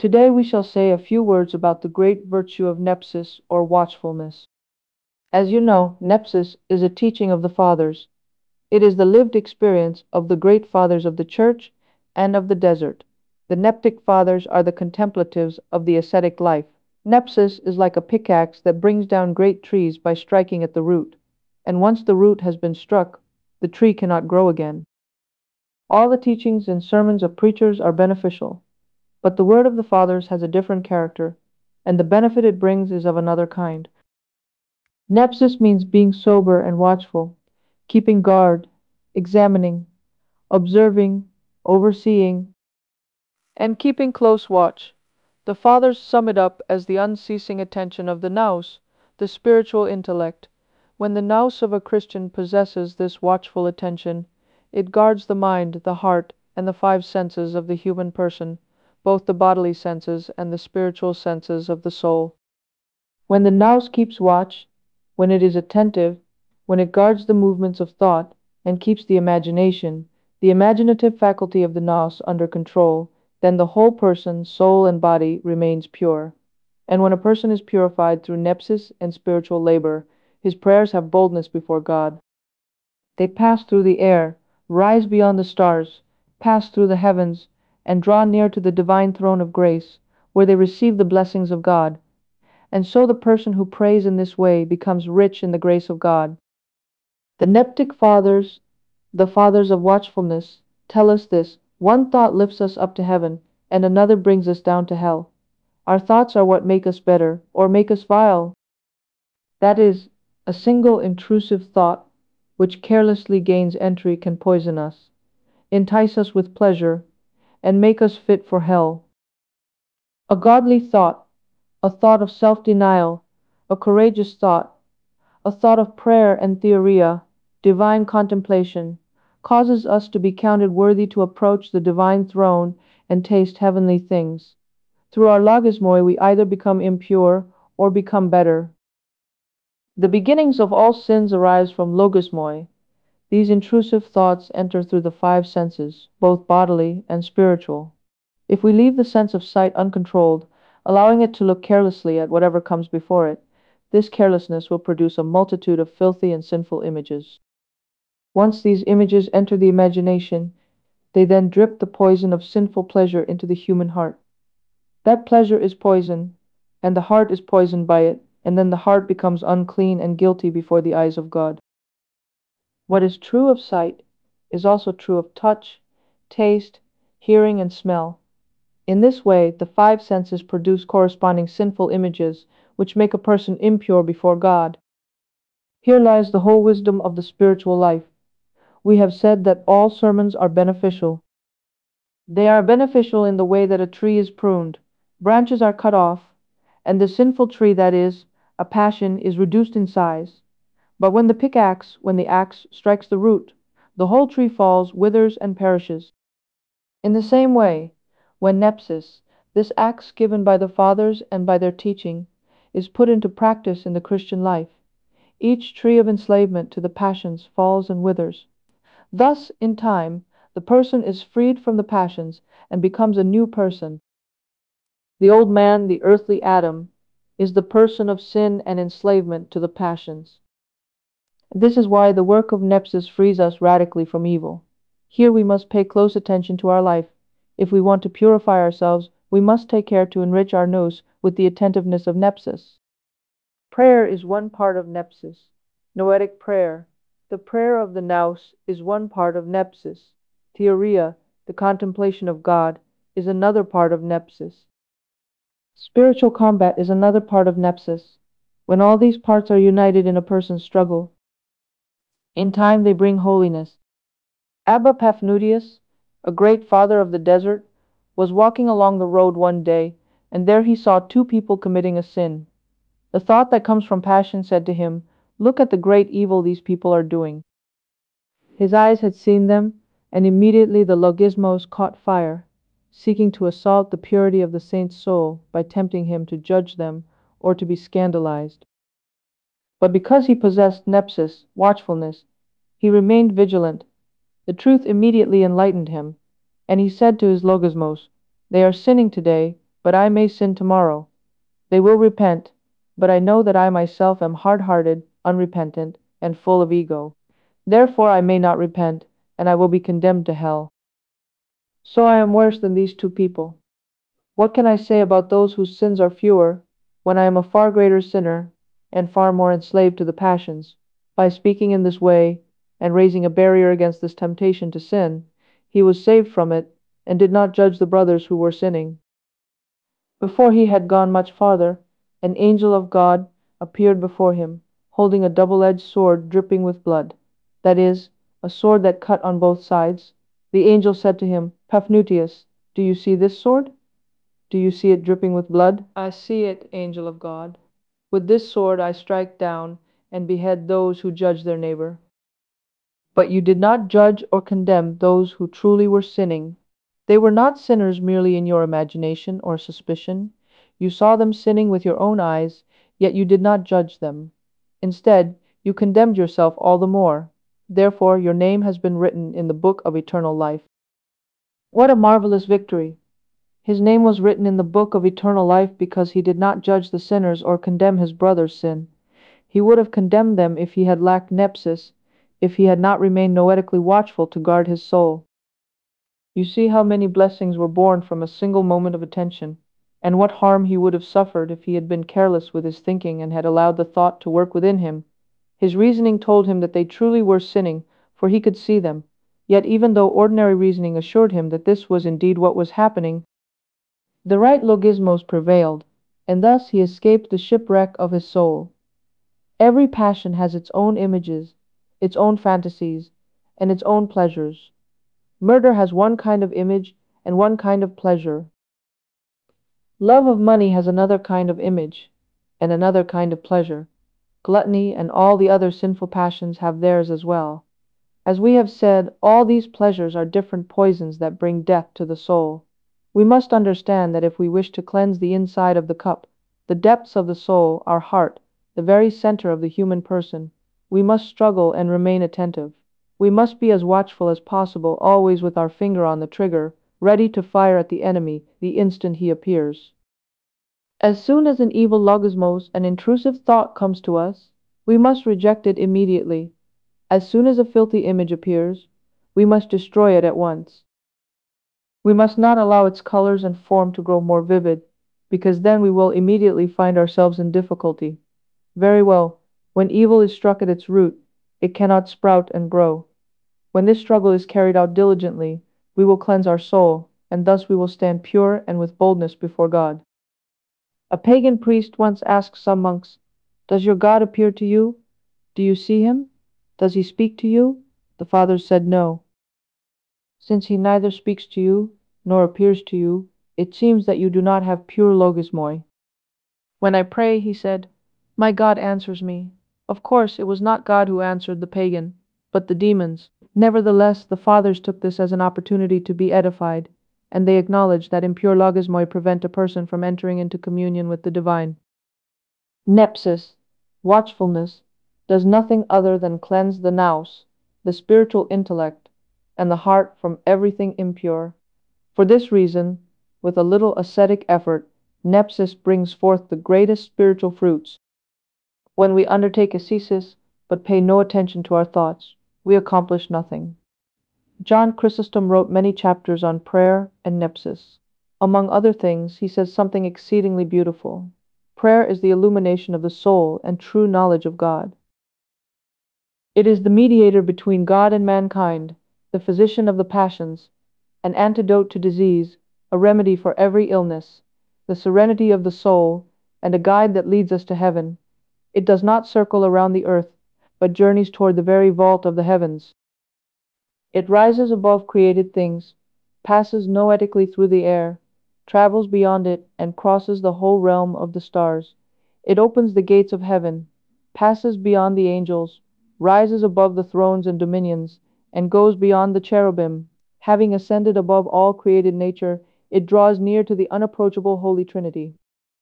Today we shall say a few words about the great virtue of nepsis or watchfulness. As you know, nepsis is a teaching of the Fathers. It is the lived experience of the great Fathers of the Church and of the desert. The Neptic Fathers are the contemplatives of the ascetic life. Nepsis is like a pickaxe that brings down great trees by striking at the root, and once the root has been struck, the tree cannot grow again. All the teachings and sermons of preachers are beneficial, but the word of the Fathers has a different character, and the benefit it brings is of another kind. Nepsis means being sober and watchful, keeping guard, examining, observing, overseeing, and keeping close watch. The Fathers sum it up as the unceasing attention of the nous, the spiritual intellect. When the nous of a Christian possesses this watchful attention, it guards the mind, the heart, and the five senses of the human person, both the bodily senses and the spiritual senses of the soul. When the nous keeps watch, when it is attentive, when it guards the movements of thought, and keeps the imaginative faculty of the nous under control, then the whole person, soul and body, remains pure. And when a person is purified through nepsis and spiritual labor, his prayers have boldness before God. They pass through the air, rise beyond the stars, pass through the heavens, and draw near to the divine throne of grace, where they receive the blessings of God. And so the person who prays in this way becomes rich in the grace of God. The Neptic Fathers, the Fathers of watchfulness, tell us this: one thought lifts us up to heaven, and another brings us down to hell. Our thoughts are what make us better, or make us vile. That is, a single intrusive thought, which carelessly gains entry, can poison us, entice us with pleasure, and make us fit for hell. A godly thought, a thought of self-denial, a courageous thought, a thought of prayer and theoria, divine contemplation, causes us to be counted worthy to approach the divine throne and taste heavenly things. Through our logismoi we either become impure or become better. The beginnings of all sins arise from logismoi. These intrusive thoughts enter through the five senses, both bodily and spiritual. If we leave the sense of sight uncontrolled, allowing it to look carelessly at whatever comes before it, this carelessness will produce a multitude of filthy and sinful images. Once these images enter the imagination, they then drip the poison of sinful pleasure into the human heart. That pleasure is poison, and the heart is poisoned by it, and then the heart becomes unclean and guilty before the eyes of God. What is true of sight is also true of touch, taste, hearing, and smell. In this way, the five senses produce corresponding sinful images, which make a person impure before God. Here lies the whole wisdom of the spiritual life. We have said that all sermons are beneficial. They are beneficial in the way that a tree is pruned, branches are cut off, and the sinful tree, that is, a passion, is reduced in size. But when the axe strikes the root, the whole tree falls, withers, and perishes. In the same way, when nepsis, this axe given by the Fathers and by their teaching, is put into practice in the Christian life, each tree of enslavement to the passions falls and withers. Thus, in time, the person is freed from the passions and becomes a new person. The old man, the earthly Adam, is the person of sin and enslavement to the passions. This is why the work of nepsis frees us radically from evil. Here we must pay close attention to our life. If we want to purify ourselves, we must take care to enrich our nous with the attentiveness of nepsis. Prayer is one part of nepsis. Noetic prayer, the prayer of the nous, is one part of nepsis. Theoria, the contemplation of God, is another part of nepsis. Spiritual combat is another part of nepsis. When all these parts are united in a person's struggle, in time they bring holiness. Abba Paphnutius, a great father of the desert, was walking along the road one day, and there he saw two people committing a sin. The thought that comes from passion said to him, "Look at the great evil these people are doing." His eyes had seen them, and immediately the logismos caught fire, seeking to assault the purity of the saint's soul by tempting him to judge them or to be scandalized. But because he possessed nepsis, watchfulness, he remained vigilant. The truth immediately enlightened him, and he said to his logismos, "They are sinning today, but I may sin tomorrow. They will repent, but I know that I myself am hard-hearted, unrepentant, and full of ego. Therefore I may not repent, and I will be condemned to hell. So I am worse than these two people. What can I say about those whose sins are fewer, when I am a far greater sinner, and far more enslaved to the passions? By speaking in this way, and raising a barrier against this temptation to sin, he was saved from it, and did not judge the brothers who were sinning. Before he had gone much farther, an angel of God appeared before him, holding a double-edged sword dripping with blood, that is, a sword that cut on both sides. The angel said to him, Paphnutius, do you see this sword? Do you see it dripping with blood? I see it, angel of God. With this sword I strike down and behead those who judge their neighbor. But you did not judge or condemn those who truly were sinning. They were not sinners merely in your imagination or suspicion. You saw them sinning with your own eyes, yet you did not judge them. Instead, you condemned yourself all the more. Therefore, your name has been written in the book of eternal life. What a marvelous victory! His name was written in the book of eternal life because he did not judge the sinners or condemn his brother's sin. He would have condemned them if he had lacked nepsis, if he had not remained noetically watchful to guard his soul. You see how many blessings were born from a single moment of attention, and what harm he would have suffered if he had been careless with his thinking and had allowed the thought to work within him. His reasoning told him that they truly were sinning, for he could see them. Yet even though ordinary reasoning assured him that this was indeed what was happening, the right logismos prevailed, and thus he escaped the shipwreck of his soul. Every passion has its own images, its own fantasies, and its own pleasures. Murder has one kind of image and one kind of pleasure. Love of money has another kind of image and another kind of pleasure. Gluttony and all the other sinful passions have theirs as well. As we have said, all these pleasures are different poisons that bring death to the soul. We must understand that if we wish to cleanse the inside of the cup, the depths of the soul, our heart, the very center of the human person, we must struggle and remain attentive. We must be as watchful as possible, always with our finger on the trigger, ready to fire at the enemy the instant he appears. As soon as an evil logismos, an intrusive thought, comes to us, we must reject it immediately. As soon as a filthy image appears, we must destroy it at once. We must not allow its colors and form to grow more vivid, because then we will immediately find ourselves in difficulty. Very well, when evil is struck at its root, it cannot sprout and grow. When this struggle is carried out diligently, we will cleanse our soul, and thus we will stand pure and with boldness before God. A pagan priest once asked some monks, Does your God appear to you? Do you see him? Does he speak to you? The fathers said no. Since he neither speaks to you nor appears to you, it seems that you do not have pure logismoi. When I pray, he said, my God answers me. Of course, it was not God who answered the pagan, but the demons. Nevertheless, the fathers took this as an opportunity to be edified, and they acknowledged that impure logismoi prevent a person from entering into communion with the divine. Nepsis, watchfulness, does nothing other than cleanse the nous, the spiritual intellect, and the heart from everything impure. For this reason, with a little ascetic effort, nepsis brings forth the greatest spiritual fruits. When we undertake ascesis, but pay no attention to our thoughts, we accomplish nothing. John Chrysostom wrote many chapters on prayer and nepsis. Among other things, he says something exceedingly beautiful. Prayer is the illumination of the soul and true knowledge of God. It is the mediator between God and mankind, the physician of the passions, an antidote to disease, a remedy for every illness, the serenity of the soul, and a guide that leads us to heaven. It does not circle around the earth, but journeys toward the very vault of the heavens. It rises above created things, passes noetically through the air, travels beyond it, and crosses the whole realm of the stars. It opens the gates of heaven, passes beyond the angels, rises above the thrones and dominions, and goes beyond the cherubim. Having ascended above all created nature, it draws near to the unapproachable Holy Trinity.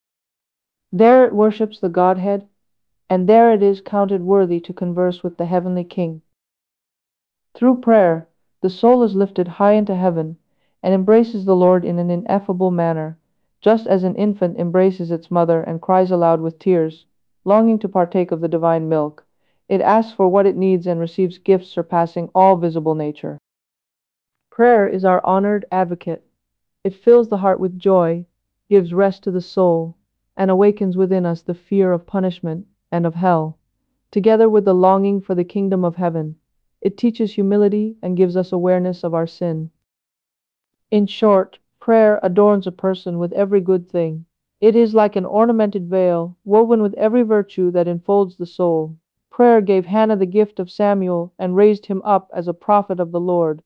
There it worships the Godhead, and there it is counted worthy to converse with the heavenly King. Through prayer, the soul is lifted high into heaven, and embraces the Lord in an ineffable manner. just as an infant embraces its mother and cries aloud with tears, longing to partake of the divine milk. It asks for what it needs and receives gifts surpassing all visible nature. Prayer is our honored advocate. It fills the heart with joy, gives rest to the soul, and awakens within us the fear of punishment and of hell. Together with the longing for the kingdom of heaven, it teaches humility and gives us awareness of our sin. In short, prayer adorns a person with every good thing. It is like an ornamented veil, woven with every virtue that enfolds the soul. Prayer gave Hannah the gift of Samuel and raised him up as a prophet of the Lord.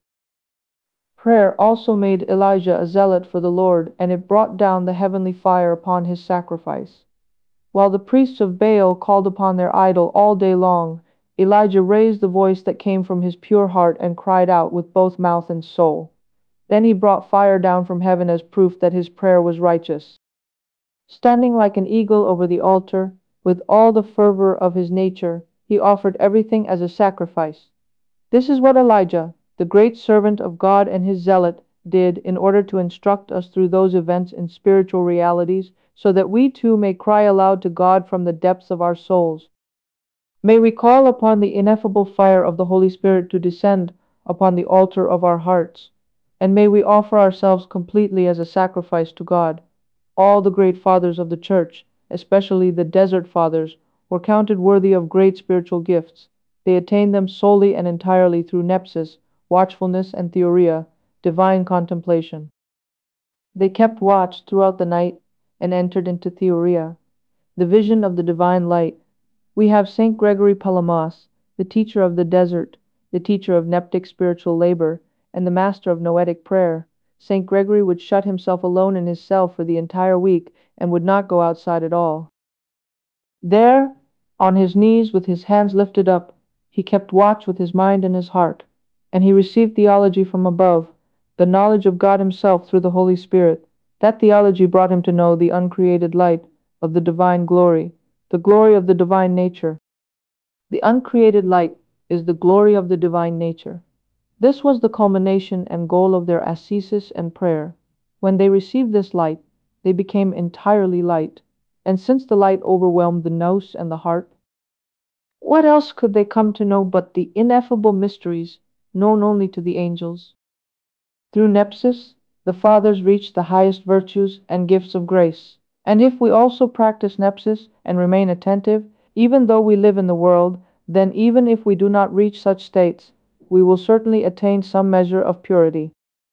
Prayer also made Elijah a zealot for the Lord, and it brought down the heavenly fire upon his sacrifice. While the priests of Baal called upon their idol all day long, Elijah raised the voice that came from his pure heart and cried out with both mouth and soul. Then he brought fire down from heaven as proof that his prayer was righteous. Standing like an eagle over the altar, with all the fervor of his nature, he offered everything as a sacrifice. This is what Elijah, the great servant of God and his zealot, did in order to instruct us through those events in spiritual realities, so that we too may cry aloud to God from the depths of our souls. May we call upon the ineffable fire of the Holy Spirit to descend upon the altar of our hearts, and may we offer ourselves completely as a sacrifice to God. All the great fathers of the Church, especially the Desert Fathers, were counted worthy of great spiritual gifts. They attained them solely and entirely through nepsis, watchfulness, and theoria, divine contemplation. They kept watch throughout the night and entered into theoria, the vision of the divine light. We have Saint Gregory Palamas, the teacher of the desert, the teacher of neptic spiritual labor, and the master of noetic prayer. Saint Gregory would shut himself alone in his cell for the entire week and would not go outside at all. There, on his knees with his hands lifted up, he kept watch with his mind and his heart, and he received theology from above, the knowledge of God himself through the Holy Spirit. That theology brought him to know the uncreated light of the divine glory, the glory of the divine nature. The uncreated light is the glory of the divine nature. This was the culmination and goal of their ascesis and prayer. When they received this light, they became entirely light, and since the light overwhelmed the nous and the heart, what else could they come to know but the ineffable mysteries known only to the angels? Through nepsis, the fathers reached the highest virtues and gifts of grace. And if we also practice nepsis and remain attentive, even though we live in the world, then even if we do not reach such states, we will certainly attain some measure of purity.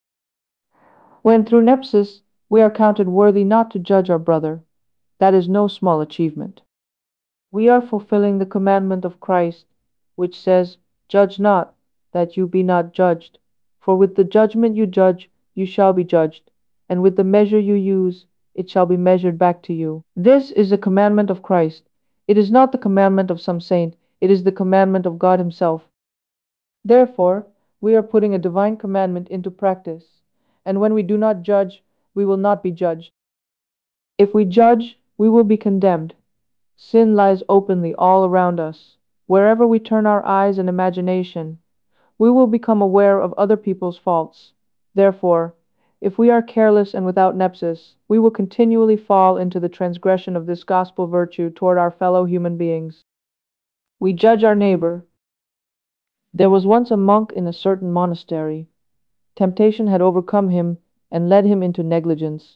When through nepsis we are counted worthy not to judge our brother, that is no small achievement. We are fulfilling the commandment of Christ, which says, "Judge not, that you be not judged. For with the judgment you judge, you shall be judged, and with the measure you use, it shall be measured back to you." This is the commandment of Christ. It is not the commandment of some saint, it is the commandment of God Himself. Therefore, we are putting a divine commandment into practice, and when we do not judge, we will not be judged. If we judge, we will be condemned. Sin lies openly all around us. Wherever we turn our eyes and imagination, we will become aware of other people's faults. Therefore, if we are careless and without nepsis, we will continually fall into the transgression of this gospel virtue toward our fellow human beings. We judge our neighbor. There was once a monk in a certain monastery. Temptation had overcome him and led him into negligence.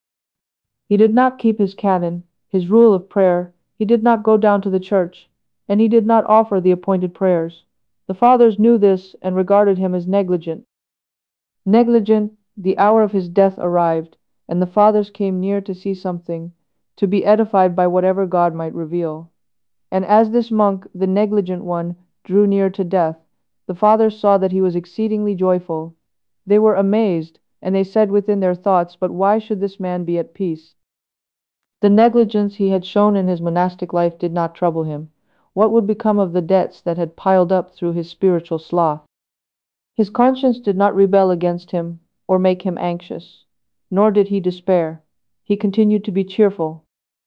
He did not keep his canon, his rule of prayer. He did not go down to the church, and he did not offer the appointed prayers. The fathers knew this and regarded him as negligent. Negligent, the hour of his death arrived, and the fathers came near to see something, to be edified by whatever God might reveal. And as this monk, the negligent one, drew near to death, the fathers saw that he was exceedingly joyful. They were amazed, and they said within their thoughts, "But why should this man be at peace?" The negligence he had shown in his monastic life did not trouble him. What would become of the debts that had piled up through his spiritual sloth? His conscience did not rebel against him or make him anxious, nor did he despair. He continued to be cheerful.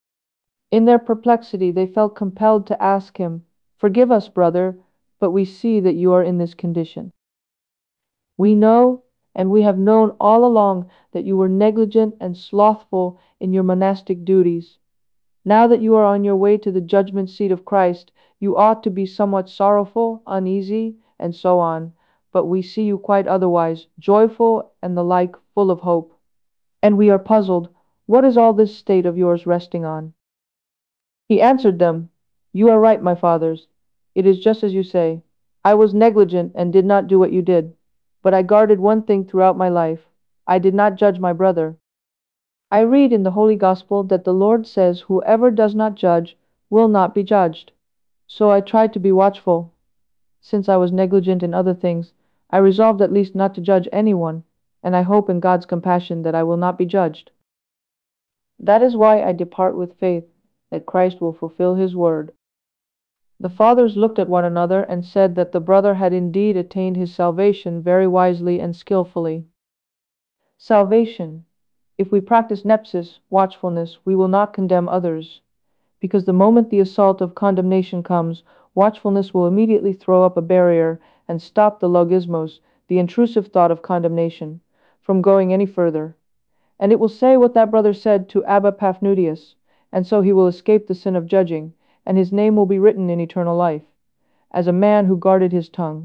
In their perplexity, they felt compelled to ask him, "Forgive us, brother, but we see that you are in this condition. We know and we have known all along that you were negligent and slothful in your monastic duties. Now that you are on your way to the judgment seat of Christ, you ought to be somewhat sorrowful, uneasy, and so on, but we see you quite otherwise, joyful and the like, full of hope. And we are puzzled, what is all this state of yours resting on? He answered them, You are right, my fathers. It is just as you say. I was negligent and did not do what you did. But I guarded one thing throughout my life. I did not judge my brother. I read in the Holy Gospel that the Lord says, Whoever does not judge will not be judged. So I tried to be watchful. Since I was negligent in other things, I resolved at least not to judge anyone, and I hope in God's compassion that I will not be judged. That is why I depart with faith that Christ will fulfill his word. The fathers looked at one another and said that the brother had indeed attained his salvation very wisely and skillfully. Salvation. If we practice nepsis, watchfulness, we will not condemn others, because the moment the assault of condemnation comes, watchfulness will immediately throw up a barrier and stop the logismos, the intrusive thought of condemnation, from going any further. And it will say what that brother said to Abba Paphnutius, and so he will escape the sin of judging, and his name will be written in eternal life, as a man who guarded his tongue.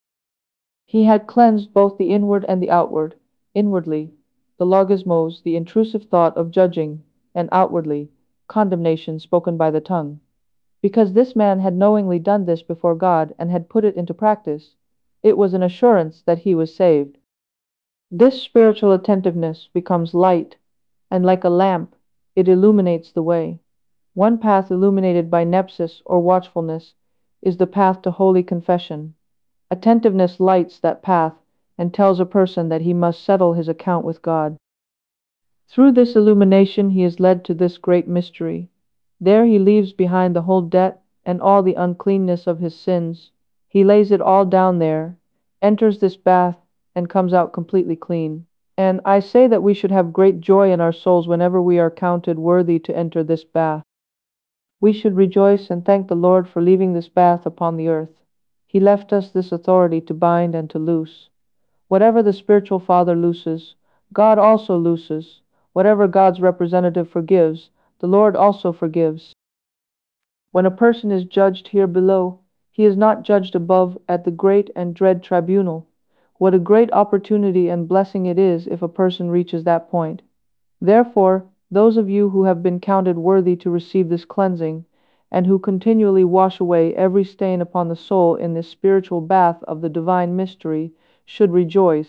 He had cleansed both the inward and the outward, inwardly, the logismos, the intrusive thought of judging, and outwardly, condemnation spoken by the tongue. Because this man had knowingly done this before God and had put it into practice, it was an assurance that he was saved. This spiritual attentiveness becomes light, and like a lamp, it illuminates the way. One path illuminated by nepsis or watchfulness is the path to holy confession. Attentiveness lights that path and tells a person that he must settle his account with God. Through this illumination he is led to this great mystery. There he leaves behind the whole debt and all the uncleanness of his sins. He lays it all down there, enters this bath, and comes out completely clean. And I say that we should have great joy in our souls whenever we are counted worthy to enter this bath. We should rejoice and thank the Lord for leaving this bath upon the earth. He left us this authority to bind and to loose. Whatever the spiritual father looses, God also looses. Whatever God's representative forgives, the Lord also forgives. When a person is judged here below, he is not judged above at the great and dread tribunal. What a great opportunity and blessing it is if a person reaches that point. Therefore, those of you who have been counted worthy to receive this cleansing, and who continually wash away every stain upon the soul in this spiritual bath of the divine mystery, should rejoice.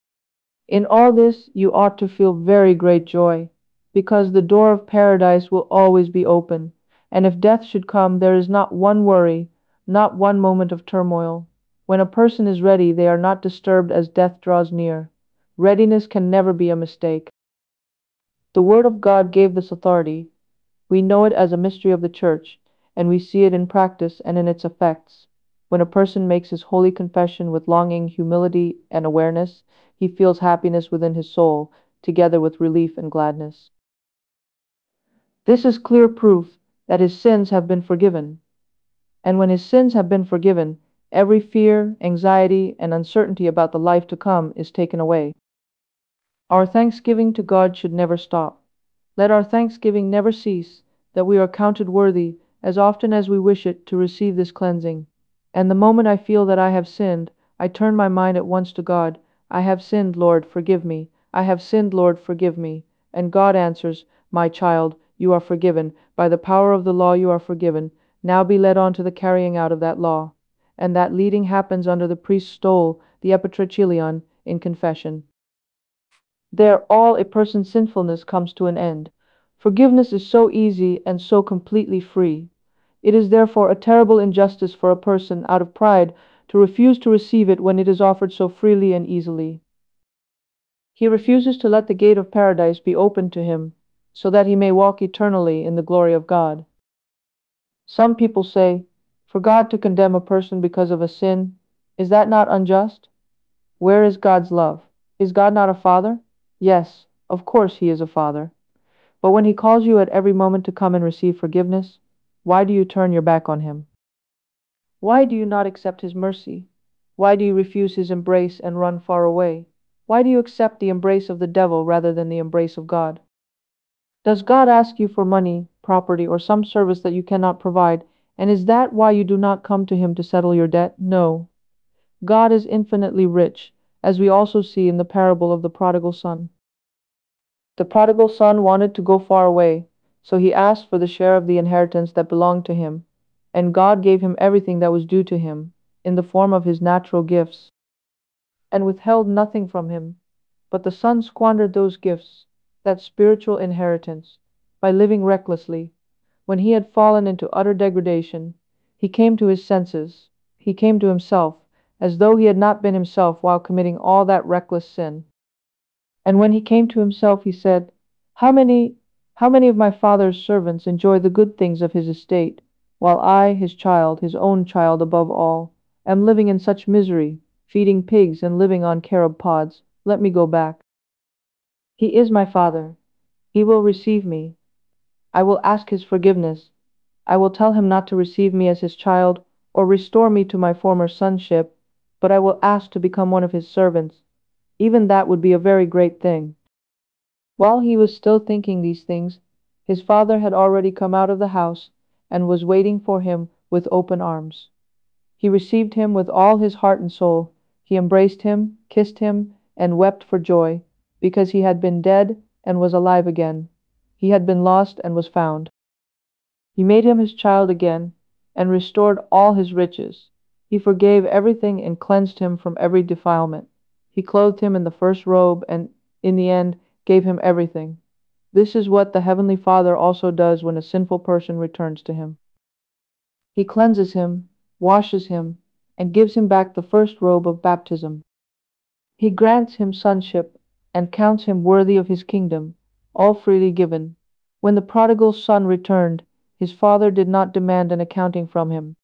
In all this you ought to feel very great joy, because the door of paradise will always be open, and if death should come, there is not one worry, not one moment of turmoil. When a person is ready, they are not disturbed as death draws near. Readiness can never be a mistake. The Word of God gave this authority. We know it as a mystery of the Church, and we see it in practice and in its effects. When a person makes his holy confession with longing, humility, and awareness, he feels happiness within his soul, together with relief and gladness. This is clear proof that his sins have been forgiven. And when his sins have been forgiven, every fear, anxiety, and uncertainty about the life to come is taken away. Our thanksgiving to God should never stop. Let our thanksgiving never cease, that we are counted worthy, as often as we wish it, to receive this cleansing. And the moment I feel that I have sinned, I turn my mind at once to God. I have sinned, Lord, forgive me. I have sinned, Lord, forgive me. And God answers, My child, you are forgiven. By the power of the law you are forgiven. Now be led on to the carrying out of that law. And that leading happens under the priest's stole, the epitrachilion, in confession. There all a person's sinfulness comes to an end. Forgiveness is so easy and so completely free. It is therefore a terrible injustice for a person, out of pride, to refuse to receive it when it is offered so freely and easily. He refuses to let the gate of paradise be opened to him, so that he may walk eternally in the glory of God. Some people say, for God to condemn a person because of a sin, is that not unjust? Where is God's love? Is God not a father? Yes, of course he is a father. But when he calls you at every moment to come and receive forgiveness, why do you turn your back on him? Why do you not accept his mercy? Why do you refuse his embrace and run far away? Why do you accept the embrace of the devil rather than the embrace of God? Does God ask you for money, property, or some service that you cannot provide, and is that why you do not come to Him to settle your debt? No. God is infinitely rich, as we also see in the parable of the prodigal son. The prodigal son wanted to go far away, so he asked for the share of the inheritance that belonged to him, and God gave him everything that was due to him, in the form of his natural gifts, and withheld nothing from him. But the son squandered those gifts, that spiritual inheritance, by living recklessly. When he had fallen into utter degradation, he came to his senses, he came to himself, as though he had not been himself while committing all that reckless sin. And when he came to himself, he said, How many, how many of my father's servants enjoy the good things of his estate, while I, his child, his own child above all, am living in such misery, feeding pigs and living on carob pods. Let me go back. He is my father. He will receive me. I will ask his forgiveness. I will tell him not to receive me as his child or restore me to my former sonship, but I will ask to become one of his servants. Even that would be a very great thing. While he was still thinking these things, his father had already come out of the house and was waiting for him with open arms. He received him with all his heart and soul. He embraced him, kissed him, and wept for joy, because he had been dead and was alive again. He had been lost and was found. He made him his child again, and restored all his riches. He forgave everything and cleansed him from every defilement. He clothed him in the first robe, and in the end gave him everything. This is what the Heavenly Father also does when a sinful person returns to Him. He cleanses him, washes him, and gives him back the first robe of baptism. He grants him sonship, and counts him worthy of His kingdom, all freely given. When the prodigal son returned, his father did not demand an accounting from him,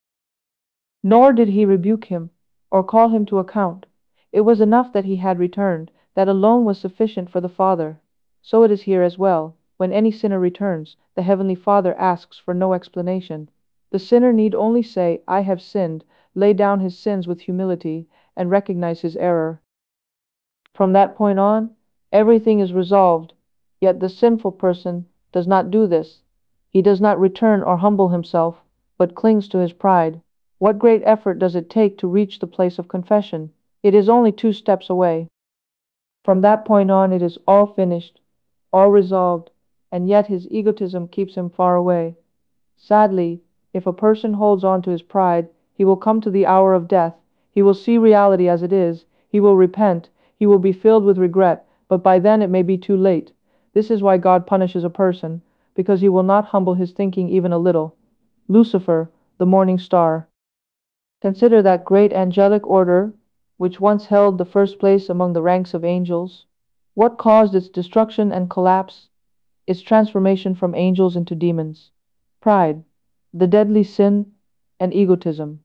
nor did he rebuke him, or call him to account. It was enough that he had returned, that alone was sufficient for the father. So it is here as well. When any sinner returns, the Heavenly Father asks for no explanation. The sinner need only say, I have sinned, lay down his sins with humility, and recognize his error. From that point on, everything is resolved. Yet the sinful person does not do this. He does not return or humble himself, but clings to his pride. What great effort does it take to reach the place of confession? It is only 2 steps away. From that point on, it is all finished, all resolved, and yet his egotism keeps him far away. Sadly, if a person holds on to his pride, he will come to the hour of death. He will see reality as it is. He will repent. He will be filled with regret, but by then it may be too late. This is why God punishes a person, because he will not humble his thinking even a little. Lucifer, the morning star. Consider that great angelic order which once held the first place among the ranks of angels. What caused its destruction and collapse? Its transformation from angels into demons. Pride, the deadly sin, and egotism.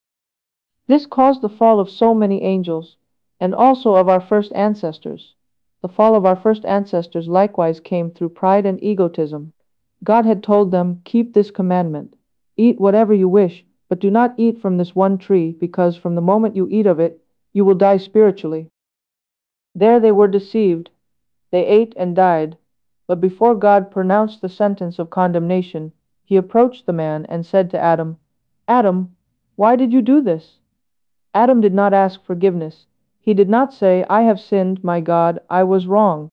This caused the fall of so many angels, and also of our first ancestors. The fall of our first ancestors likewise came through pride and egotism. God had told them, Keep this commandment. Eat whatever you wish, but do not eat from this one tree, because from the moment you eat of it, you will die spiritually. There they were deceived. They ate and died. But before God pronounced the sentence of condemnation, He approached the man and said to Adam, Adam, why did you do this? Adam did not ask forgiveness. He did not say, I have sinned, my God, I was wrong.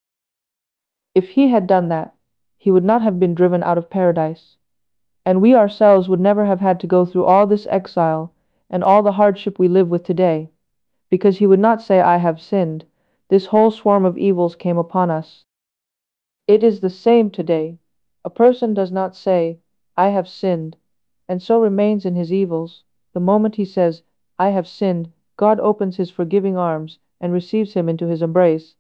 If he had done that, he would not have been driven out of paradise, and we ourselves would never have had to go through all this exile and all the hardship we live with today, because he would not say, I have sinned. This whole swarm of evils came upon us. It is the same today. A person does not say, I have sinned, and so remains in his evils. The moment he says, I have sinned, God opens His forgiving arms and receives him into His embrace.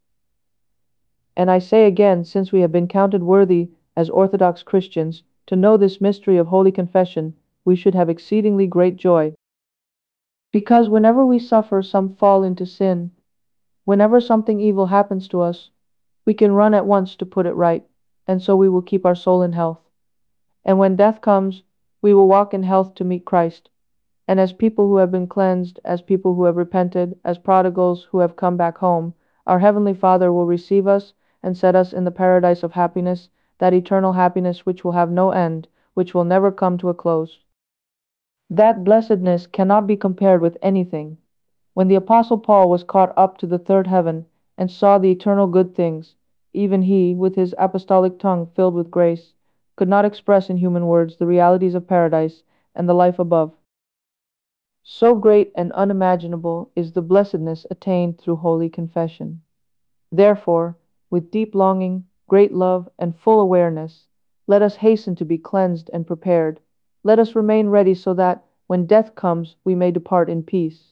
And I say again, since we have been counted worthy as Orthodox Christians to know this mystery of holy confession, we should have exceedingly great joy. Because whenever we suffer some fall into sin, whenever something evil happens to us, we can run at once to put it right, and so we will keep our soul in health. And when death comes, we will walk in health to meet Christ. And as people who have been cleansed, as people who have repented, as prodigals who have come back home, Our Heavenly Father will receive us and set us in the paradise of happiness, that eternal happiness which will have no end, which will never come to a close. That blessedness cannot be compared with anything. When the Apostle Paul was caught up to the third heaven and saw the eternal good things, even he, with his apostolic tongue filled with grace, could not express in human words the realities of paradise and the life above. So great and unimaginable is the blessedness attained through holy confession. Therefore, with deep longing, great love, and full awareness, let us hasten to be cleansed and prepared. Let us remain ready so that, when death comes, we may depart in peace.